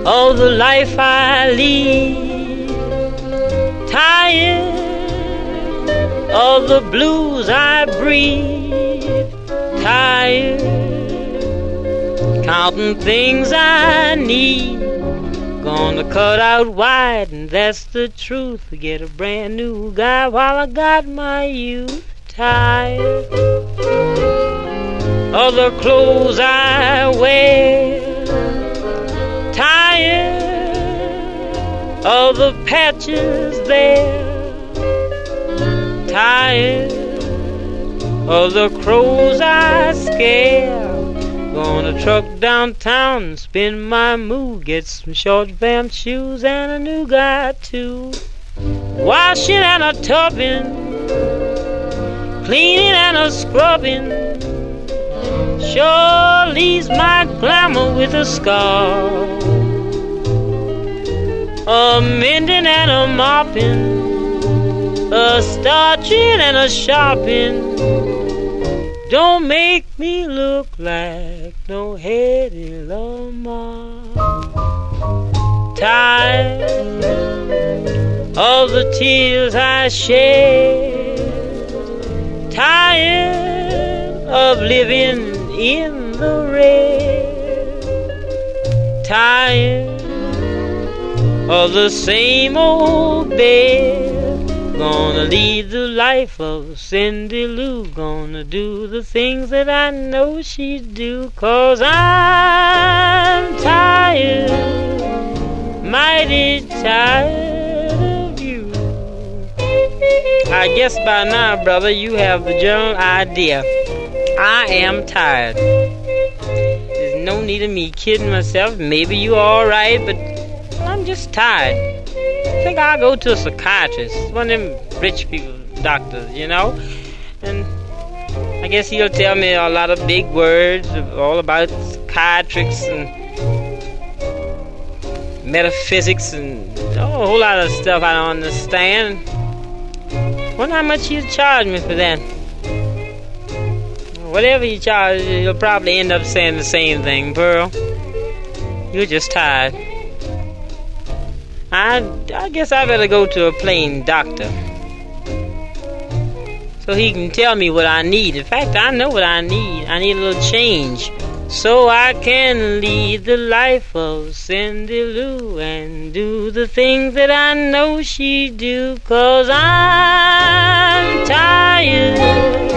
of the life I lead, tired of the blues I breathe, tired counting things I need. Gonna cut out wide, and that's the truth. Get a brand new guy while I got my youth. Tired of the clothes I wear, tired of the patches there, tired of the crows I scare. Gonna truck downtown and spin my mood, get some short vamp shoes and a new guy too. Washing and a tubbing, cleaning and a scrubbing, sure leaves my glamour with a scar. A mending and a mopping, a starching and a shopping, don't make me look like no Hedy Lamarr. Tired of the tears I shed, tired of living in the red, tired of the same old bed. Gonna lead the life of Cindy Lou, gonna do the things that I know she'd do, 'cause I'm tired, mighty tired of you. I guess by now, brother, you have the general idea. I am tired. There's no need of me kidding myself. Maybe you're alright, but I'm just tired. I think I'll go to a psychiatrist, one of them rich people doctors, you know, and I guess he'll tell me a lot of big words all about psychiatrics and metaphysics and a whole lot of stuff I don't understand. Wonder how much he'll charge me for that. Whatever he charges, he'll probably end up saying the same thing. Pearl, you're just tired. I guess I better go to a plain doctor so he can tell me what I need. In fact, I know what I need. I need a little change so I can lead the life of Cindy Lou and do the things that I know she do, 'cause I'm tired,